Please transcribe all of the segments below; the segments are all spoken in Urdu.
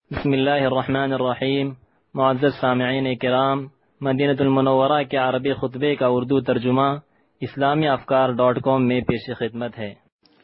بسم اللہ الرحمن الرحیم۔ معزز سامعین کرام، مدینہ المنورہ کے عربی خطبے کا اردو ترجمہ اسلامی افکار.com میں پیش خدمت ہے۔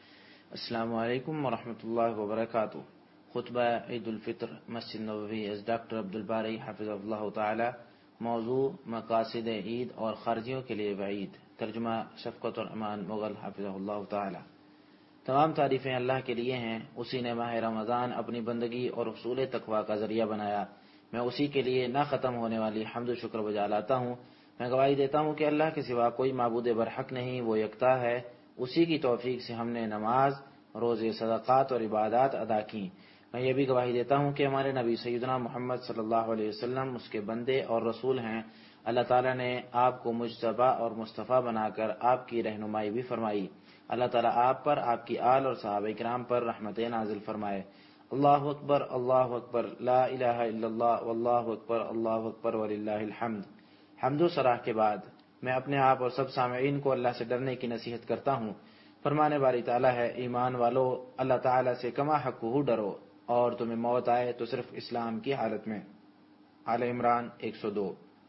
السلام علیکم ورحمۃ اللہ وبرکاتہ۔ خطبہ عید الفطر مسجد نبوی از ڈاکٹر عبدالباری حفظ اللہ تعالی۔ موضوع مقاصد عید اور خارجیوں کے لیے وعید۔ ترجمہ شفقت الرحمان مغل حفظ اللہ تعالی۔ تمام تعریفیں اللہ کے لیے ہیں، اسی نے ماہ رمضان اپنی بندگی اور حصول تقویٰ کا ذریعہ بنایا۔ میں اسی کے لیے نہ ختم ہونے والی حمد و شکر بجا لاتا ہوں۔ میں گواہی دیتا ہوں کہ اللہ کے سوا کوئی معبود برحق نہیں، وہ یکتا ہے۔ اسی کی توفیق سے ہم نے نماز، روزے، صدقات اور عبادات ادا کی۔ میں یہ بھی گواہی دیتا ہوں کہ ہمارے نبی سیدنا محمد صلی اللہ علیہ وسلم اس کے بندے اور رسول ہیں۔ اللہ تعالیٰ نے آپ کو مجتبی اور مصطفیٰ بنا کر آپ کی رہنمائی بھی فرمائی۔ اللہ تعالیٰ آپ پر، آپ کی آل اور صحابہ کرام پر رحمتیں نازل فرمائے۔ اللہ اکبر لا الہ الا اللہ واللہ اکبر اللہ اکبر وللہ الحمد۔ حمد و ثنا کے بعد میں اپنے آپ اور سب سامعین کو اللہ سے ڈرنے کی نصیحت کرتا ہوں۔ فرمانے باری تعالیٰ ہے، ایمان والو، اللہ تعالیٰ سے کما حق ڈرو، اور تمہیں موت آئے تو صرف اسلام کی حالت میں۔ آل عمران 102۔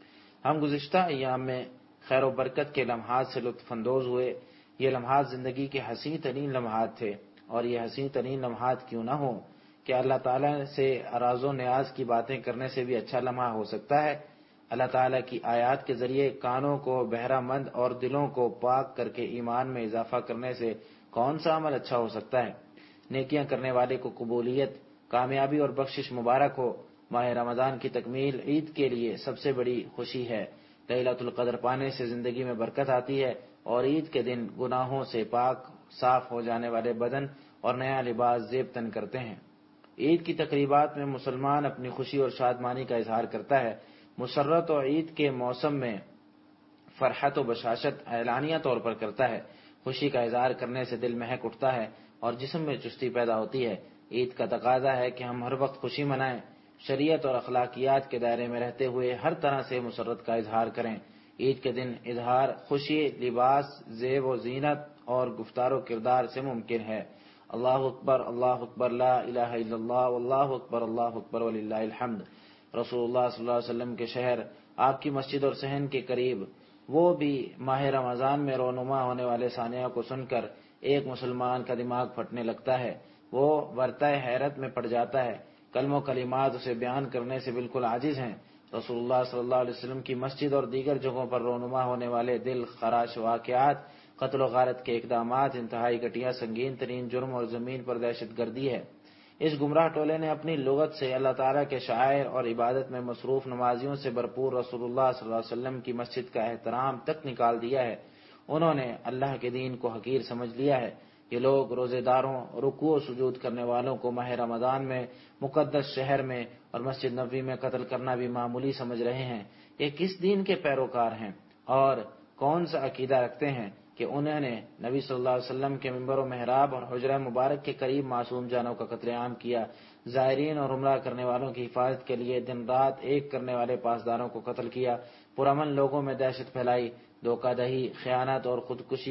ہم گزشتہ ایام میں خیر و برکت کے لمحات سے لطف اندوز ہوئے۔ یہ لمحات زندگی کے حسین ترین لمحات تھے، اور یہ حسین ترین لمحات کیوں نہ ہوں کہ اللہ تعالیٰ سے راز و نیاز کی باتیں کرنے سے بھی اچھا لمحہ ہو سکتا ہے۔ اللہ تعالیٰ کی آیات کے ذریعے کانوں کو بہرہ مند اور دلوں کو پاک کر کے ایمان میں اضافہ کرنے سے کون سا عمل اچھا ہو سکتا ہے۔ نیکیاں کرنے والے کو قبولیت، کامیابی اور بخشش مبارک ہو۔ ماہ رمضان کی تکمیل عید کے لیے سب سے بڑی خوشی ہے۔ لیلۃ القدر پانے سے زندگی میں برکت آتی ہے، اور عید کے دن گناہوں سے پاک صاف ہو جانے والے بدن اور نیا لباس زیب تن کرتے ہیں۔ عید کی تقریبات میں مسلمان اپنی خوشی اور شادمانی کا اظہار کرتا ہے۔ مسرت اور عید کے موسم میں فرحت و بشاشت اعلانیہ طور پر کرتا ہے۔ خوشی کا اظہار کرنے سے دل مہک اٹھتا ہے اور جسم میں چستی پیدا ہوتی ہے۔ عید کا تقاضا ہے کہ ہم ہر وقت خوشی منائیں، شریعت اور اخلاقیات کے دائرے میں رہتے ہوئے ہر طرح سے مسرت کا اظہار کریں۔ عید کے دن اظہار خوشی لباس، زیب و زینت اور گفتار و کردار سے ممکن ہے۔ اللہ اکبر لا الہ الا اللہ واللہ اکبر وللہ الحمد۔ رسول اللہ صلی اللہ علیہ وسلم کے شہر، آپ کی مسجد اور صحن کے قریب، وہ بھی ماہ رمضان میں رونما ہونے والے ثانیہ کو سن کر ایک مسلمان کا دماغ پھٹنے لگتا ہے۔ وہ ورطۂ حیرت میں پڑ جاتا ہے۔ کلم و کلمات اسے بیان کرنے سے بالکل عاجز ہیں۔ رسول اللہ صلی اللہ علیہ وسلم کی مسجد اور دیگر جگہوں پر رونما ہونے والے دل خراش واقعات، قتل و غارت کے اقدامات انتہائی گھٹیا سنگین ترین جرم اور زمین پر دہشت گردی ہے۔ اس گمراہ ٹولے نے اپنی لغت سے اللہ تعالیٰ کے شعائر اور عبادت میں مصروف نمازیوں سے بھرپور رسول اللہ صلی اللہ علیہ وسلم کی مسجد کا احترام تک نکال دیا ہے۔ انہوں نے اللہ کے دین کو حقیر سمجھ لیا ہے۔ یہ لوگ روزے داروں، رکوع و سجود کرنے والوں کو ماہ رمضان میں مقدس شہر میں اور مسجد نبوی میں قتل کرنا بھی معمولی سمجھ رہے ہیں۔ یہ کس دین کے پیروکار ہیں اور کون سا عقیدہ رکھتے ہیں کہ انہوں نے نبی صلی اللہ علیہ وسلم کے منبر و محراب اور حجرہ مبارک کے قریب معصوم جانوں کا قتل عام کیا، زائرین اور عمرہ کرنے والوں کی حفاظت کے لیے دن رات ایک کرنے والے پاسداروں کو قتل کیا، پرامن لوگوں میں دہشت پھیلائی، دھوکہ دہی، خیانت اور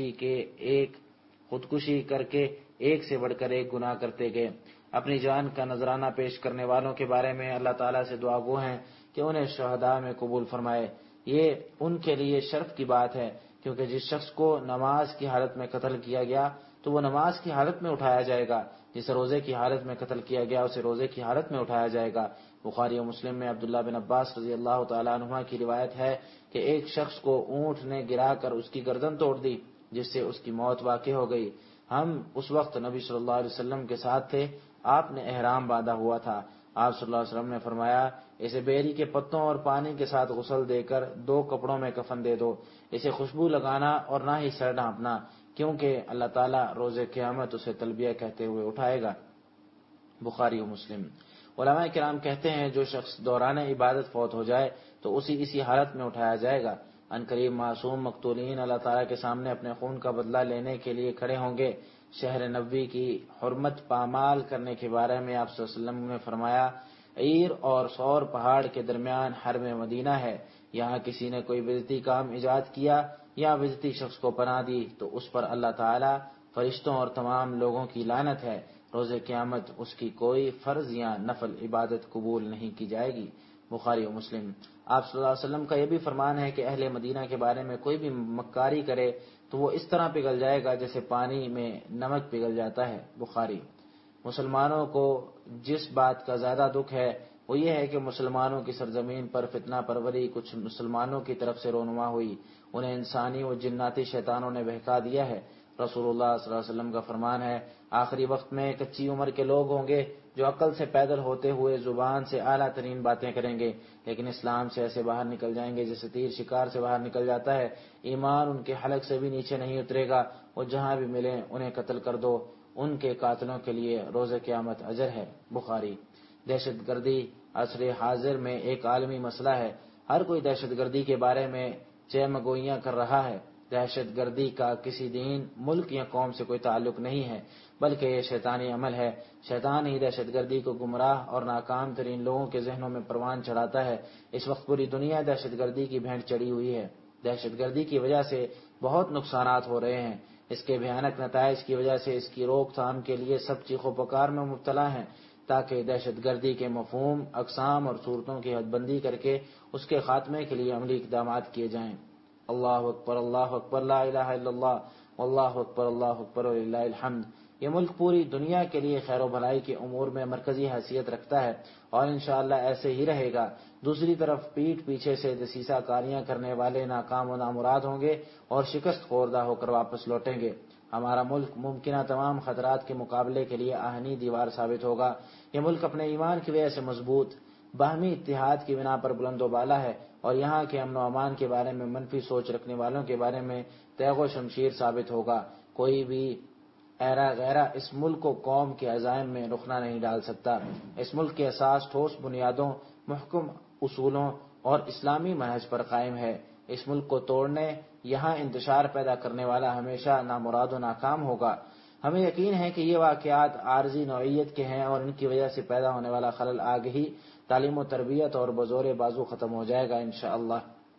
خودکشی کر کے ایک سے بڑھ کر ایک گناہ کرتے گئے۔ اپنی جان کا نذرانہ پیش کرنے والوں کے بارے میں اللہ تعالیٰ سے دعا گو ہیں کہ انہیں شہداء میں قبول فرمائے۔ یہ ان کے لیے شرف کی بات ہے، کیونکہ جس شخص کو نماز کی حالت میں قتل کیا گیا تو وہ نماز کی حالت میں اٹھایا جائے گا، جسے روزے کی حالت میں قتل کیا گیا اسے روزے کی حالت میں اٹھایا جائے گا۔ بخاری و مسلم میں عبداللہ بن عباس رضی اللہ تعالیٰ عنہما کی روایت ہے کہ ایک شخص کو اونٹ نے گرا کر اس کی گردن توڑ دی، جس سے اس کی موت واقع ہو گئی۔ ہم اس وقت نبی صلی اللہ علیہ وسلم کے ساتھ تھے، آپ نے احرام باندھا ہوا تھا۔ آپ صلی اللہ علیہ وسلم نے فرمایا، اسے بیری کے پتوں اور پانی کے ساتھ غسل دے کر 2 کپڑوں میں کفن دے دو، اسے خوشبو لگانا اور نہ ہی سر ڈھانپنا، کیونکہ اللہ تعالیٰ روز قیامت اسے تلبیہ کہتے ہوئے اٹھائے گا۔ بخاری و مسلم۔ علماء کرام کہتے ہیں جو شخص دوران عبادت فوت ہو جائے تو اسی حالت میں اٹھایا جائے گا۔ ان قریب معصوم مقتولین اللہ تعالیٰ کے سامنے اپنے خون کا بدلہ لینے کے لیے کھڑے ہوں گے۔ شہر نبوی کی حرمت پامال کرنے کے بارے میں آپ صلی اللہ علیہ وسلم نے فرمایا، عیر اور صور پہاڑ کے درمیان حرم مدینہ ہے، یہاں کسی نے کوئی بدعتی کام ایجاد کیا یا بدعتی شخص کو پناہ دی تو اس پر اللہ تعالیٰ، فرشتوں اور تمام لوگوں کی لعنت ہے۔ روز قیامت اس کی کوئی فرض یا نفل عبادت قبول نہیں کی جائے گی۔ بخاری و مسلم۔ آپ صلی اللہ علیہ وسلم کا یہ بھی فرمان ہے کہ اہل مدینہ کے بارے میں کوئی بھی مکاری کرے تو وہ اس طرح پگھل جائے گا جیسے پانی میں نمک پگھل جاتا ہے۔ بخاری۔ مسلمانوں کو جس بات کا زیادہ دکھ ہے وہ یہ ہے کہ مسلمانوں کی سرزمین پر فتنہ پروری کچھ مسلمانوں کی طرف سے رونما ہوئی، انہیں انسانی و جناتی شیطانوں نے بہکا دیا ہے۔ رسول اللہ صلی اللہ علیہ وسلم کا فرمان ہے، آخری وقت میں کچی عمر کے لوگ ہوں گے جو عقل سے پیدل ہوتے ہوئے زبان سے اعلیٰ ترین باتیں کریں گے، لیکن اسلام سے ایسے باہر نکل جائیں گے جیسے تیر شکار سے باہر نکل جاتا ہے، ایمان ان کے حلق سے بھی نیچے نہیں اترے گا، وہ جہاں بھی ملیں انہیں قتل کر دو، ان کے قاتلوں کے لیے روز قیامت اجر ہے۔ بخاری۔ دہشت گردی عصر حاضر میں ایک عالمی مسئلہ ہے، ہر کوئی دہشت گردی کے بارے میں چہمگوئیاں کر رہا ہے۔ دہشت گردی کا کسی دین، ملک یا قوم سے کوئی تعلق نہیں ہے، بلکہ یہ شیطانی عمل ہے۔ شیطان ہی دہشت گردی کو گمراہ اور ناکام ترین لوگوں کے ذہنوں میں پروان چڑھاتا ہے۔ اس وقت پوری دنیا دہشت گردی کی بھینٹ چڑھی ہوئی ہے۔ دہشت گردی کی وجہ سے بہت نقصانات ہو رہے ہیں، اس کے بھیانک نتائج کی وجہ سے اس کی روک تھام کے لیے سب چیخ و پکار میں مبتلا ہیں، تاکہ دہشت گردی کے مفہوم، اقسام اور صورتوں کی حد بندی کر کے اس کے خاتمے کے لیے عملی اقدامات کیے جائیں۔ اللہ اکبر، اللہ اکبر، لا الہ الا اللہ، واللہ اکبر، اللہ اکبر وللہ الحمد۔ یہ ملک پوری دنیا کے لیے خیر و بھلائی کے امور میں مرکزی حیثیت رکھتا ہے اور انشاءاللہ ایسے ہی رہے گا۔ دوسری طرف پیٹھ پیچھے سے دسیسہ کاریاں کرنے والے ناکام و نامراد ہوں گے اور شکست خوردہ ہو کر واپس لوٹیں گے۔ ہمارا ملک ممکنہ تمام خطرات کے مقابلے کے لیے آہنی دیوار ثابت ہوگا۔ یہ ملک اپنے ایمان کی وجہ سے مضبوط، باہمی اتحاد کی بنا پر بلند و بالا ہے اور یہاں کے امن و امان کے بارے میں منفی سوچ رکھنے والوں کے بارے میں تیغ و شمشیر ثابت ہوگا۔ کوئی بھی ایرا غیرہ اس ملک و قوم کے عزائم میں رخنہ نہیں ڈال سکتا۔ اس ملک کے اساس ٹھوس بنیادوں، محکم اصولوں اور اسلامی منہج پر قائم ہے۔ اس ملک کو توڑنے، یہاں انتشار پیدا کرنے والا ہمیشہ نامراد و ناکام ہوگا۔ ہمیں یقین ہے کہ یہ واقعات عارضی نوعیت کے ہیں اور ان کی وجہ سے پیدا ہونے والا خلل آگے ہی تعلیم و تربیت اور بزور بازو ختم ہو جائے گا انشاءاللہ۔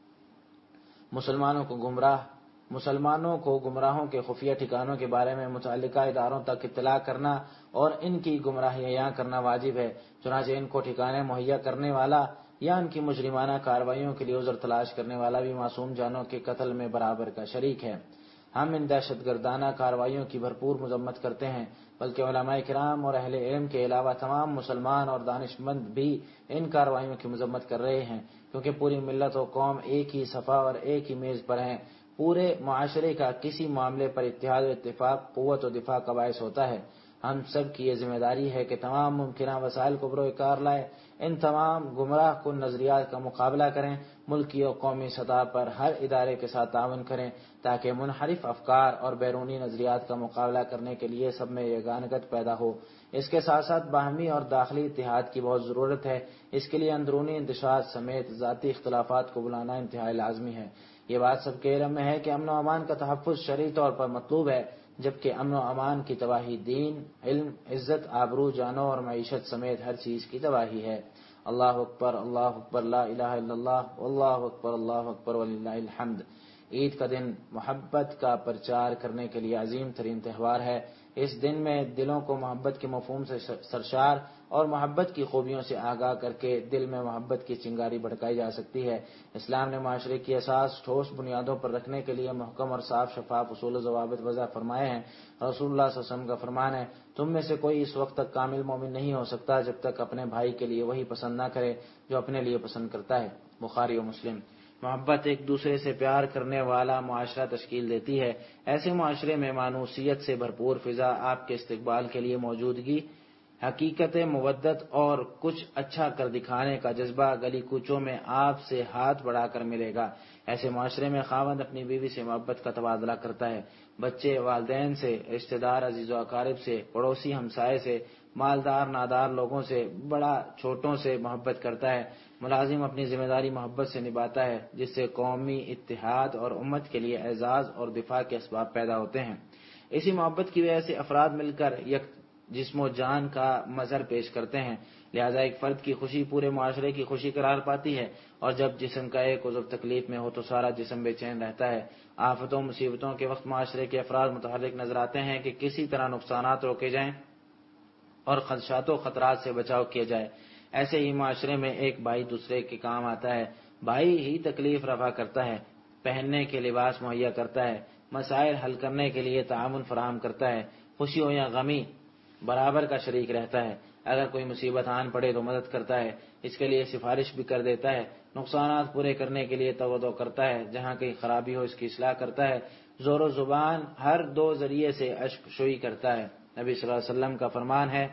مسلمانوں کو گمراہوں کے خفیہ ٹھکانوں کے بارے میں متعلقہ اداروں تک اطلاع کرنا اور ان کی گمراہیاں کرنا واجب ہے، چنانچہ ان کو ٹھکانے مہیا کرنے والا یا ان کی مجرمانہ کارروائیوں کے لیے عذر تلاش کرنے والا بھی معصوم جانوں کے قتل میں برابر کا شریک ہے۔ ہم ان دہشت گردانہ کارروائیوں کی بھرپور مذمت کرتے ہیں، بلکہ علماء کرام اور اہل علم کے علاوہ تمام مسلمان اور دانشمند بھی ان کارروائیوں کی مذمت کر رہے ہیں، کیونکہ پوری ملت و قوم ایک ہی صفحہ اور ایک ہی میز پر ہیں۔ پورے معاشرے کا کسی معاملے پر اتحاد و اتفاق قوت و دفاع کا باعث ہوتا ہے۔ ہم سب کی یہ ذمہ داری ہے کہ تمام ممکنہ وسائل کو بروئے کار لائیں، ان تمام گمراہ کن نظریات کا مقابلہ کریں، ملکی اور قومی سطح پر ہر ادارے کے ساتھ تعاون کریں تاکہ منحرف افکار اور بیرونی نظریات کا مقابلہ کرنے کے لیے سب میں یگانگت پیدا ہو۔ اس کے ساتھ ساتھ باہمی اور داخلی اتحاد کی بہت ضرورت ہے۔ اس کے لیے اندرونی انتشار سمیت ذاتی اختلافات کو بلانا انتہائی لازمی ہے۔ یہ بات سب کے علم میں ہے کہ امن و امان کا تحفظ شرعی طور پر مطلوب ہے، جبکہ امن و امان کی تباہی دین، علم، عزت، آبرو، جانوں اور معیشت سمیت ہر چیز کی تباہی ہے۔ اللہ اکبر، اللہ اکبر، لا الہ الا اللہ، واللہ اکبر، اللہ اکبر وللہ الحمد۔ عید کا دن محبت کا پرچار کرنے کے لیے عظیم ترین تہوار ہے۔ اس دن میں دلوں کو محبت کے مفہوم سے سرشار اور محبت کی خوبیوں سے آگاہ کر کے دل میں محبت کی چنگاری بھڑکائی جا سکتی ہے۔ اسلام نے معاشرے کی اساس ٹھوس بنیادوں پر رکھنے کے لیے محکم اور صاف شفاف اصول و ضوابط وضع فرمائے ہیں۔ رسول اللہ صلی اللہ علیہ وسلم کا فرمان ہے، تم میں سے کوئی اس وقت تک کامل مومن نہیں ہو سکتا جب تک اپنے بھائی کے لیے وہی پسند نہ کرے جو اپنے لیے پسند کرتا ہے۔ بخاری و مسلم۔ محبت ایک دوسرے سے پیار کرنے والا معاشرہ تشکیل دیتی ہے۔ ایسے معاشرے میں مانوسیت سے بھرپور فضا آپ کے استقبال کے لیے موجودگی، حقیقت مودت اور کچھ اچھا کر دکھانے کا جذبہ گلی کوچوں میں آپ سے ہاتھ بڑھا کر ملے گا۔ ایسے معاشرے میں خاوند اپنی بیوی سے محبت کا تبادلہ کرتا ہے، بچے والدین سے، رشتہ دار عزیز و اقارب سے، پڑوسی ہمسائے سے، مالدار نادار لوگوں سے، بڑا چھوٹوں سے محبت کرتا ہے، ملازم اپنی ذمہ داری محبت سے نبھاتا ہے، جس سے قومی اتحاد اور امت کے لیے اعزاز اور دفاع کے اسباب پیدا ہوتے ہیں۔ اسی محبت کی وجہ سے افراد مل کر یک جسم و جان کا مظہر پیش کرتے ہیں، لہذا ایک فرد کی خوشی پورے معاشرے کی خوشی قرار پاتی ہے، اور جب جسم کا ایک عضو تکلیف میں ہو تو سارا جسم بے چین رہتا ہے۔ آفتوں مصیبتوں کے وقت معاشرے کے افراد متحرک نظر آتے ہیں کہ کسی طرح نقصانات روکے جائیں اور خدشات و خطرات سے بچاؤ کیا جائے۔ ایسے ہی معاشرے میں ایک بھائی دوسرے کے کام آتا ہے، بھائی ہی تکلیف رفع کرتا ہے، پہننے کے لباس مہیا کرتا ہے، مسائل حل کرنے کے لیے تعاون فراہم کرتا ہے، خوشی ہو یا غمی برابر کا شریک رہتا ہے، اگر کوئی مصیبت آن پڑے تو مدد کرتا ہے، اس کے لیے سفارش بھی کر دیتا ہے، نقصانات پورے کرنے کے لیے توجہ کرتا ہے، جہاں کہیں خرابی ہو اس کی اصلاح کرتا ہے، زور و زبان ہر دو ذریعے سے اشک شوئی کرتا ہے۔ نبی صلی اللہ علیہ وسلم کا فرمان ہے،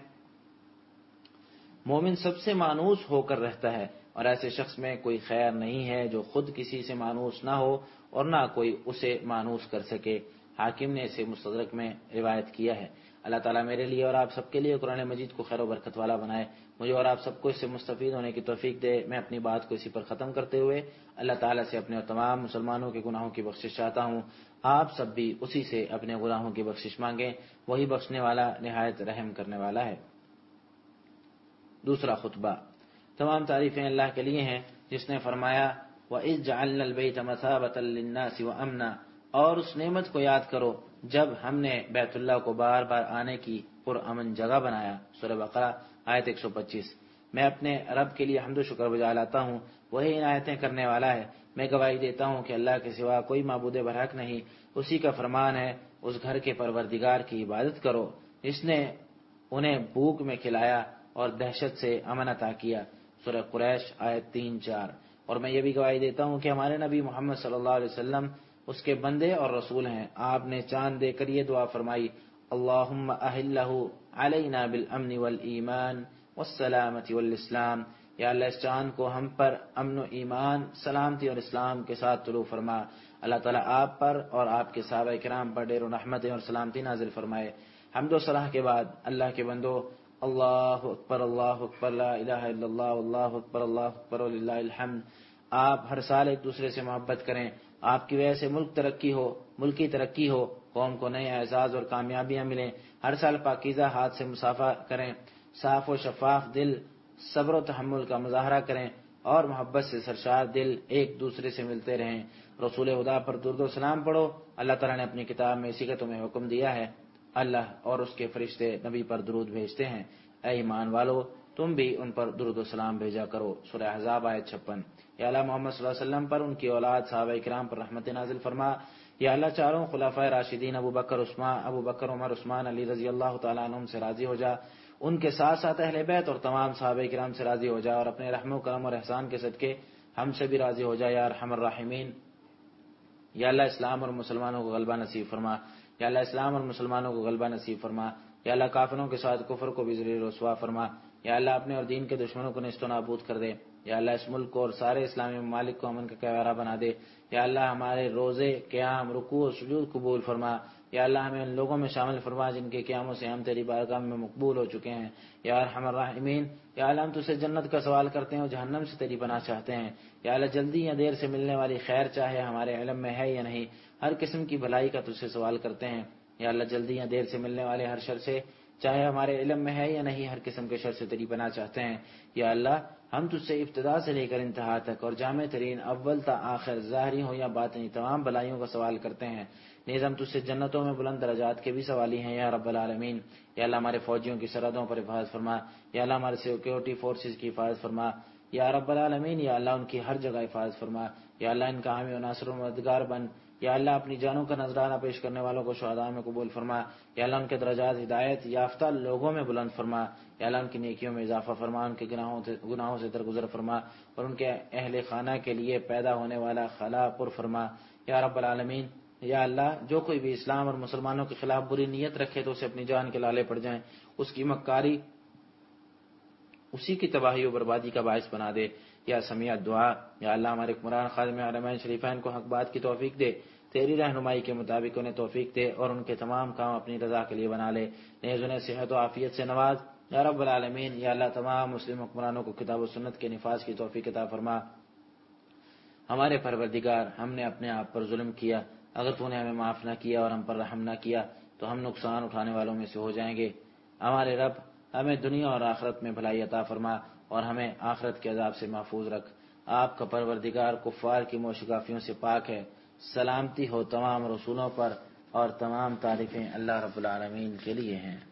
مومن سب سے مانوس ہو کر رہتا ہے، اور ایسے شخص میں کوئی خیر نہیں ہے جو خود کسی سے مانوس نہ ہو اور نہ کوئی اسے مانوس کر سکے۔ حاکم نے اسے مستدرک میں روایت کیا ہے۔ اللہ تعالیٰ میرے لیے اور آپ سب کے لیے قرآن مجید کو خیر و برکت والا بنائے، مجھے اور آپ سب کو اس سے مستفید ہونے کی توفیق دے۔ میں اپنی بات کو اسی پر ختم کرتے ہوئے اللہ تعالیٰ سے اپنے اور تمام مسلمانوں کے گناہوں کی بخشش چاہتا ہوں۔ آپ سب بھی اسی سے اپنے گناہوں کی بخشش مانگیں، وہی بخشنے والا نہایت رحم کرنے والا ہے۔ دوسرا خطبہ۔ تمام تعریفیں اللہ کے لیے ہیں جس نے فرمایا وَإِذْ جَعَلْنَا الْبَيْتَ مَثَابَةً لِلنَّاسِ وَأَمْنًا، اور اس نعمت کو یاد کرو جب ہم نے بیت اللہ کو بار بار آنے کی پرامن جگہ بنایا۔ سورہ بقرہ آیت 125۔ میں اپنے رب کے لیے حمد و شکر بجا لاتا ہوں، وہی عنایتیں کرنے والا ہے۔ میں گواہی دیتا ہوں کہ اللہ کے سوا کوئی معبود برحق نہیں، اسی کا فرمان ہے اس گھر کے پروردگار کی عبادت کرو جس نے انہیں بھوک میں کھلایا اور دہشت سے امن عطا کیا۔ سورہ قریش آیت 3-4۔ اور میں یہ بھی گواہی دیتا ہوں کہ ہمارے نبی محمد صلی اللہ علیہ وسلم اس کے بندے اور رسول ہیں۔ آپ نے چاند دے کر یہ دعا فرمائی، اللہم اہلہ علینا بالامن والایمان والسلامت والاسلام، یا اللہ اس چاند کو ہم پر امن و ایمان، سلامتی اور اسلام کے ساتھ طلوع فرما۔ اللہ تعالیٰ آپ پر اور آپ کے صحابہ کرام پر ڈیر و رحمتیں اور سلامتی نازل فرمائے۔ حمد و صلاح کے بعد اللہ کے بندو، اللہ اکبر لا الہ الا اللہ اللہ اکبر وللہ الحمد۔ آپ ہر سال ایک دوسرے سے محبت کریں، آپ کی وجہ سے ملکی ترقی ہو، قوم کو نئے اعزاز اور کامیابیاں ملیں۔ ہر سال پاکیزہ ہاتھ سے مصافحہ کریں، صاف و شفاف دل صبر و تحمل کا مظاہرہ کریں، اور محبت سے سرشار دل ایک دوسرے سے ملتے رہیں۔ رسول خدا پر درود و سلام پڑھو، اللہ تعالیٰ نے اپنی کتاب میں اسی کا تمہیں حکم دیا ہے۔ اللہ اور اس کے فرشتے نبی پر درود بھیجتے ہیں، اے ایمان والو تم بھی ان پر درود و سلام بھیجا کرو۔ سورہ احزاب آیت 56۔ یا اللہ محمد صلی اللہ علیہ وسلم پر، ان کی اولاد صحابہ کرام پر رحمت نازل فرما۔ یا اللہ چاروں خلفائے راشدین ابو بکر عمر عثمان علی رضی اللہ تعالیٰ عنہم سے راضی ہو جا، ان کے ساتھ ساتھ اہل بیت اور تمام صحابہ کرام سے راضی ہو جا، اور اپنے رحم و کرم اور احسان کے صدقے ہم سے بھی راضی ہو جا یا ارحم الراحمین۔ یا اللہ اسلام اور مسلمانوں کو غلبہ نصیب فرما، یا اللہ اسلام اور مسلمانوں کو غلبہ نصیب فرما، یا اللہ کافروں کے ساتھ کفر کو بھی ذلیل رسوا فرما، یا اللہ اپنے اور دین کے دشمنوں کو نیست و نابود کر دے، یا اللہ اس ملک کو اور سارے اسلامی ممالک کو امن کا گہوارہ بنا دے، یا اللہ ہمارے روزے قیام رکوع و سجود قبول فرما، یا اللہ ہمیں ان لوگوں میں شامل فرما جن کے قیاموں سے ہم تیری بارگاہ میں مقبول ہو چکے ہیں، یا ارحم الراحمین۔ یا اللہ ہم تجھ سے جنت کا سوال کرتے ہیں اور جہنم سے تیری پناہ چاہتے ہیں، یا اللہ جلدی یا دیر سے ملنے والی خیر چاہے ہمارے علم میں ہے یا نہیں، ہر قسم کی بھلائی کا تجھ سے سوال کرتے ہیں، یا اللہ جلدی یا دیر سے ملنے والے ہر شر سے چاہے ہمارے علم میں ہے یا نہیں، ہر قسم کے شر سے تیری پناہ چاہتے ہیں۔ یا اللہ ہم تجھ سے ابتدا سے لے کر انتہا تک اور جامع ترین اول تا آخر ظاہری ہو یا باطنی تمام بلائیوں کا سوال کرتے ہیں، نیز ہم تجھ سے جنتوں میں بلند درجات کے بھی سوالی ہیں یا رب العالمین۔ یا اللہ ہمارے فوجیوں کی سرحدوں پر حفاظت فرما، یا اللہ ہمارے سیکورٹی فورسز کی حفاظت فرما یا رب العالمین۔ یا اللہ ان کی ہر جگہ حفاظت فرما، یا اللہ ان کا حامی و ناصر و مددگار بن، یا اللہ اپنی جانوں کا نذرانہ پیش کرنے والوں کو شہداء میں قبول فرما، یا اللہ ان کے درجات ہدایت یافتہ لوگوں میں بلند فرما، یا اللہ ان کی نیکیوں میں اضافہ فرما، ان کے گناہوں سے درگزر فرما، اور ان کے اہل خانہ کے لیے پیدا ہونے والا خلا پر فرما یا رب العالمین۔ یا اللہ جو کوئی بھی اسلام اور مسلمانوں کے خلاف بری نیت رکھے تو اسے اپنی جان کے لالے پڑ جائیں، اس کی مکاری اسی کی تباہی و بربادی کا باعث بنا دے یا سمیع دعا۔ یا اللہ ہمارے حکمران خادم حرمین شریفین کو حق بات کی توفیق دے، تیری رہنمائی کے مطابق انہیں توفیق دے اور ان کے تمام کام اپنی رضا کے لیے بنا لے، نیز انہیں صحت و عافیت سے نواز یا رب العالمین۔ یا اللہ تمام مسلم حکمرانوں کو کتاب و سنت کے نفاذ کی توفیق عطا فرما۔ ہمارے پروردگار ہم نے اپنے آپ پر ظلم کیا، اگر تو نے ہمیں معاف نہ کیا اور ہم پر رحم نہ کیا تو ہم نقصان اٹھانے والوں میں سے ہو جائیں گے۔ ہمارے رب ہمیں دنیا اور آخرت میں بھلائی عطا فرما اور ہمیں آخرت کے عذاب سے محفوظ رکھ۔ آپ کا پروردگار کفار کی موشگافیوں سے پاک ہے۔ سلامتی ہو تمام رسولوں پر اور تمام تعریفیں اللہ رب العالمین کے لیے ہیں۔